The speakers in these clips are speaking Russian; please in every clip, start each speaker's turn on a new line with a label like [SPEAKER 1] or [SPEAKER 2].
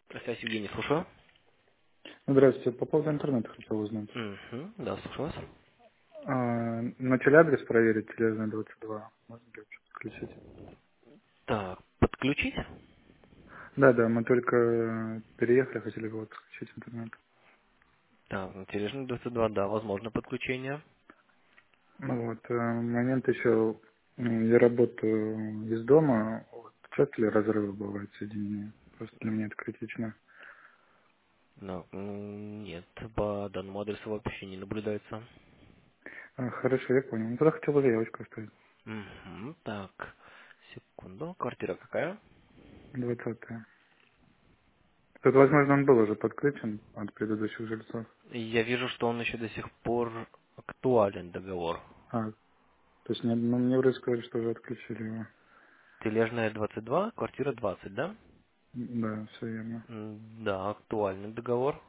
[SPEAKER 1] Связь, Евгений, слушаю.
[SPEAKER 2] Здравствуйте. По поводу интернета хотел узнать.
[SPEAKER 1] Мгм, да, слушаю вас.
[SPEAKER 2] Начали адрес проверить, Тележная 22. Можно ли вообще подключить?
[SPEAKER 1] Так, подключить?
[SPEAKER 2] Да, да, мы только переехали, хотели бы вот подключить интернет.
[SPEAKER 1] Так, на Тележный 22, да, возможно подключение.
[SPEAKER 2] Ну вот, момент еще, я работаю из дома, вот, часто ли разрывы бывают соединения? Просто для меня это критично.
[SPEAKER 1] Но, нет, по данному адресу вообще не наблюдается.
[SPEAKER 2] Хорошо, я понял. Ну, тогда хотел бы заявочку оставить.
[SPEAKER 1] Мгм, так, секунду. Квартира какая?
[SPEAKER 2] 20-е. Тут, возможно, он был уже подключен от предыдущих жильцов.
[SPEAKER 1] Я вижу, что он еще до сих пор актуален, договор.
[SPEAKER 2] То есть ну, мне вроде сказали, что уже отключили его.
[SPEAKER 1] Тележная 22, квартира 20, да?
[SPEAKER 2] Да, все верно.
[SPEAKER 1] Да, актуальный договор.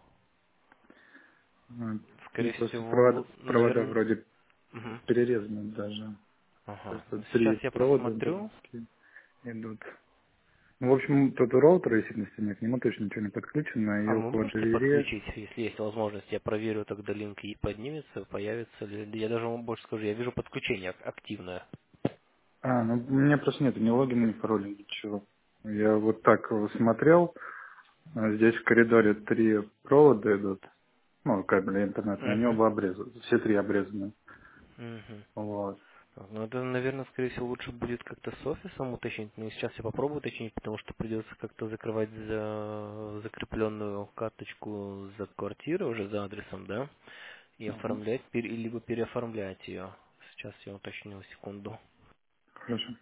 [SPEAKER 2] Ну,
[SPEAKER 1] Скорее
[SPEAKER 2] просто
[SPEAKER 1] всего,
[SPEAKER 2] провода
[SPEAKER 1] наверное...
[SPEAKER 2] вроде перерезаны даже. То
[SPEAKER 1] Ага,
[SPEAKER 2] есть тут
[SPEAKER 1] сейчас
[SPEAKER 2] 3
[SPEAKER 1] я
[SPEAKER 2] провода
[SPEAKER 1] посмотрю.
[SPEAKER 2] идут. Ну, в общем, тут роутера висит на стене, к нему точно ничего не подключено, и
[SPEAKER 1] А вы
[SPEAKER 2] около
[SPEAKER 1] можете
[SPEAKER 2] двери...
[SPEAKER 1] подключить, если есть возможность, я проверю, тогда линк и поднимется, появится ли. Я даже вам больше скажу, я вижу подключение активное.
[SPEAKER 2] Ну, у меня просто нет ни логина, ни пароля, ничего. Я вот так смотрел, здесь в коридоре 3 провода идут, ну, кабели интернетные, они
[SPEAKER 1] Угу.
[SPEAKER 2] оба обрезаны, все 3 обрезаны.
[SPEAKER 1] Угу.
[SPEAKER 2] Вот.
[SPEAKER 1] Ну, это, наверное, скорее всего, лучше будет как-то с офисом уточнить. Но сейчас я попробую уточнить, потому что придется как-то закрывать за закрепленную карточку за квартиру уже за адресом, да, и
[SPEAKER 2] Ага.
[SPEAKER 1] оформлять, либо переоформлять ее. Сейчас я уточню, секунду.
[SPEAKER 2] Хорошо.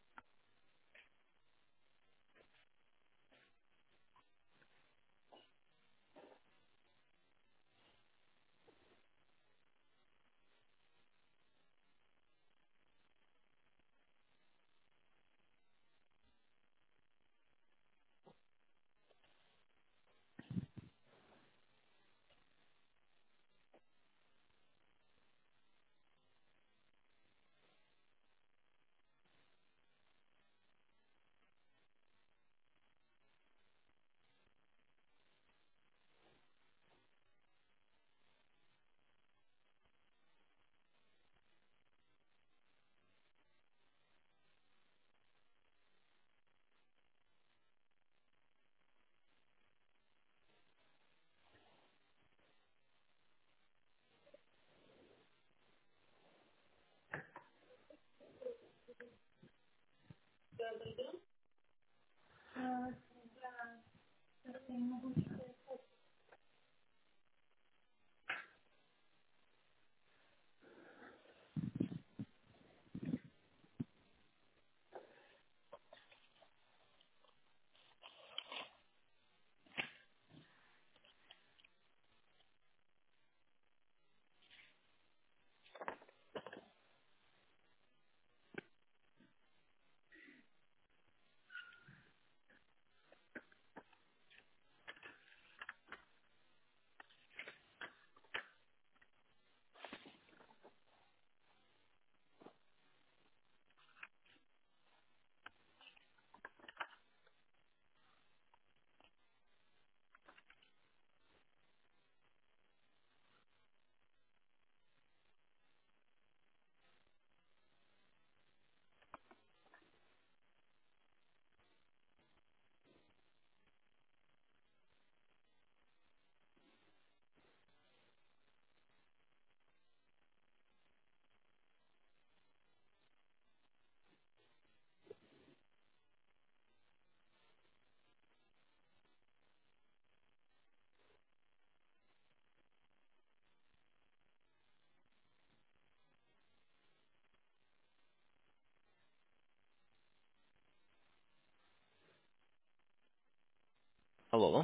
[SPEAKER 1] Алло.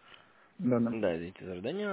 [SPEAKER 2] Да, да.
[SPEAKER 1] Да, извините за ожидание.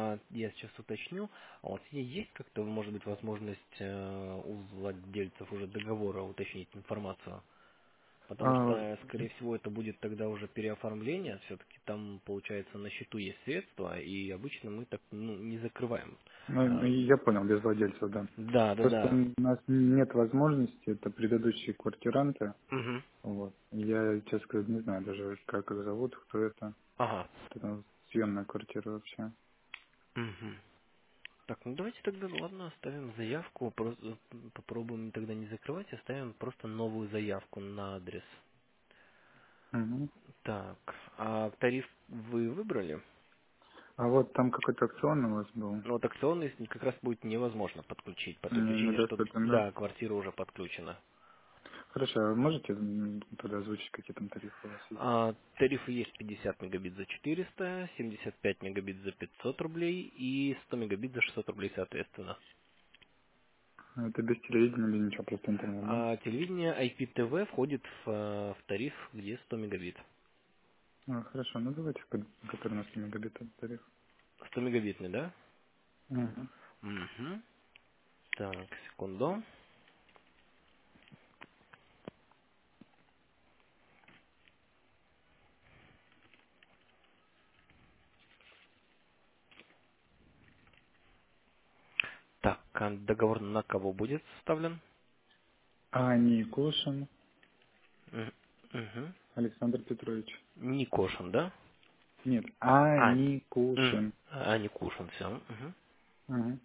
[SPEAKER 1] Я сейчас уточню. А у вас есть как-то, может быть, возможность у владельцев уже договора уточнить информацию? Потому
[SPEAKER 2] А,
[SPEAKER 1] что, скорее всего, это будет тогда уже переоформление. Все-таки там, получается, на счету есть средства, и обычно мы так не закрываем.
[SPEAKER 2] ну,
[SPEAKER 1] А,
[SPEAKER 2] я понял, без владельца, да.
[SPEAKER 1] Да, да,
[SPEAKER 2] Просто
[SPEAKER 1] да.
[SPEAKER 2] у нас нет возможности, это предыдущие квартиранты.
[SPEAKER 1] Мгм.
[SPEAKER 2] Вот. Я, честно сказать, не знаю даже, как их зовут, кто это.
[SPEAKER 1] Ага.
[SPEAKER 2] Это съемная квартира вообще.
[SPEAKER 1] Мгм. Так, ну давайте тогда, ладно, оставим заявку, просто попробуем тогда не закрывать, оставим просто новую заявку на адрес.
[SPEAKER 2] Мгм.
[SPEAKER 1] Так, а тариф вы выбрали?
[SPEAKER 2] А вот там какой-то акцион у вас был.
[SPEAKER 1] Ну вот акционный как раз будет невозможно подключить, по той причине, что
[SPEAKER 2] Недоступен, да?
[SPEAKER 1] да, квартира уже подключена.
[SPEAKER 2] Хорошо, а можете тогда озвучить, какие там тарифы у вас есть?
[SPEAKER 1] Тарифы есть 50 мегабит за 400, 75 мегабит за 500 рублей и 100 мегабит за 600 рублей соответственно.
[SPEAKER 2] Это без телевидения или ничего, просто интернет, да?
[SPEAKER 1] А телевидение IPTV входит в тариф, где 100 мегабит.
[SPEAKER 2] Хорошо, ну давайте, который на 100 мегабит тариф.
[SPEAKER 1] 100 мегабитный, да?
[SPEAKER 2] Мгм.
[SPEAKER 1] Угу. Так, секунду. Так, а договор на кого будет составлен?
[SPEAKER 2] Никошин
[SPEAKER 1] Угу.
[SPEAKER 2] Александр Петрович.
[SPEAKER 1] Никошин, да?
[SPEAKER 2] Нет,
[SPEAKER 1] А,
[SPEAKER 2] Никошин.
[SPEAKER 1] Никушин, все. Угу.
[SPEAKER 2] Мгм.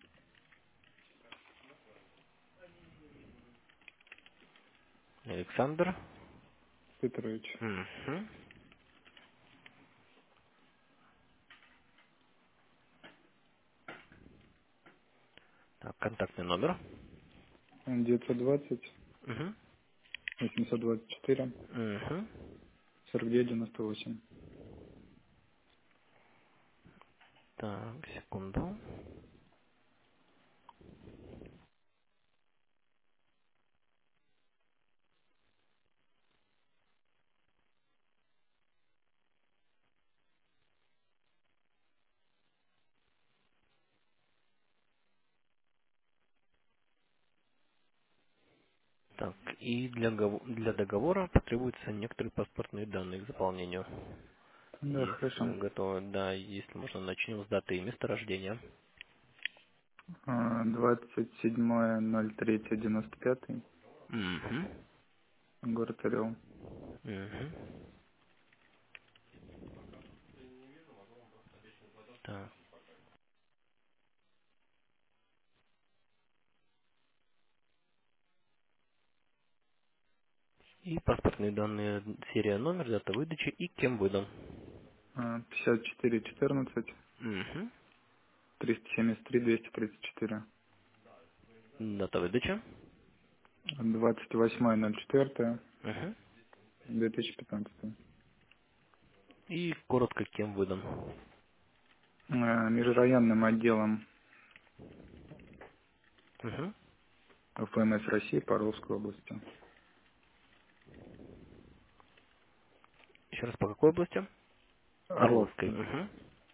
[SPEAKER 1] Александр.
[SPEAKER 2] Петрович.
[SPEAKER 1] Угу. Так, контактный номер.
[SPEAKER 2] 920
[SPEAKER 1] Угу.
[SPEAKER 2] 824
[SPEAKER 1] Угу.
[SPEAKER 2] 4998.
[SPEAKER 1] Так, секунду. Так, и для договора потребуются некоторые паспортные данные к заполнению.
[SPEAKER 2] Да,
[SPEAKER 1] Если
[SPEAKER 2] хорошо.
[SPEAKER 1] вы готовы, да, если можно, начнем с даты и места рождения.
[SPEAKER 2] 27.03.95.
[SPEAKER 1] Угу.
[SPEAKER 2] Город Орел.
[SPEAKER 1] Угу. Так. И паспортные данные, серия, номер, дата выдачи и кем выдан.
[SPEAKER 2] 5414
[SPEAKER 1] Угу.
[SPEAKER 2] 373 234.
[SPEAKER 1] Дата выдачи.
[SPEAKER 2] 28.04.
[SPEAKER 1] Угу.
[SPEAKER 2] 2015.
[SPEAKER 1] И коротко кем выдан.
[SPEAKER 2] Межрайонным отделом
[SPEAKER 1] Угу.
[SPEAKER 2] ФМС России по Орловской области.
[SPEAKER 1] Еще раз, по какой области? Орловской.
[SPEAKER 2] Орловской.
[SPEAKER 1] Угу.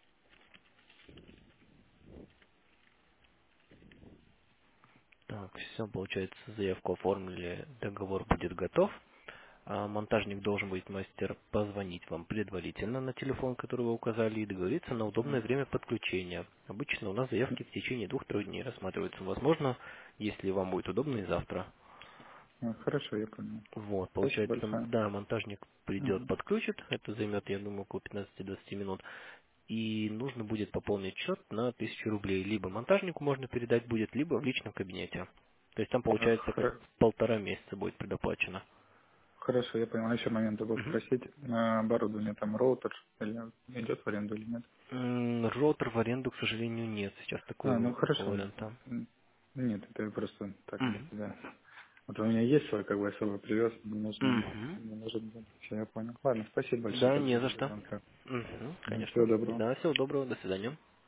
[SPEAKER 1] Так, все, получается, заявку оформили, договор будет готов. Монтажник должен быть мастер позвонить вам предварительно на телефон, который вы указали, и договориться на удобное время подключения. Обычно у нас заявки в течение 2-3 дней рассматриваются. Возможно, если вам будет удобно, и завтра.
[SPEAKER 2] Хорошо, я понял.
[SPEAKER 1] Вот,
[SPEAKER 2] Спасибо
[SPEAKER 1] получается,
[SPEAKER 2] большое.
[SPEAKER 1] да, монтажник придет,
[SPEAKER 2] Мгм.
[SPEAKER 1] подключит. Это займет, я думаю, около 15-20 минут. И нужно будет пополнить счет на 1000 рублей. Либо монтажнику можно передать будет, либо в личном кабинете. То есть там, получается, как
[SPEAKER 2] Хоро-
[SPEAKER 1] 1,5 месяца будет предоплачено.
[SPEAKER 2] Хорошо, я понял. А еще момент забыл
[SPEAKER 1] Мгм.
[SPEAKER 2] спросить. На оборудование там роутер или идет в аренду или нет?
[SPEAKER 1] Роутер в аренду, к сожалению, нет. Сейчас
[SPEAKER 2] Ну
[SPEAKER 1] такого
[SPEAKER 2] хорошо.
[SPEAKER 1] варианта.
[SPEAKER 2] Нет, это просто так для
[SPEAKER 1] Мгм.
[SPEAKER 2] себя. Вот у меня есть свой, как бы, особый привез,
[SPEAKER 1] Мгм.
[SPEAKER 2] не нужен был. Все, я понял. Ладно, спасибо большое
[SPEAKER 1] Да,
[SPEAKER 2] тогда
[SPEAKER 1] не за
[SPEAKER 2] за
[SPEAKER 1] что.
[SPEAKER 2] звонка.
[SPEAKER 1] Мгм,
[SPEAKER 2] Всего
[SPEAKER 1] конечно.
[SPEAKER 2] доброго.
[SPEAKER 1] Да, всего доброго, до свидания.